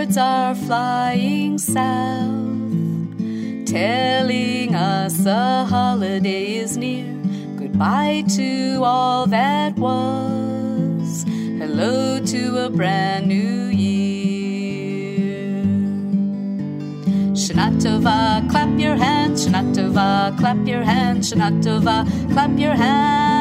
birds are flying south, telling us a holiday is near. Goodbye to all that was, hello to a brand new year. Shana Tova, clap your hands, Shana Tova, clap your hands, Shana Tova, clap your hands.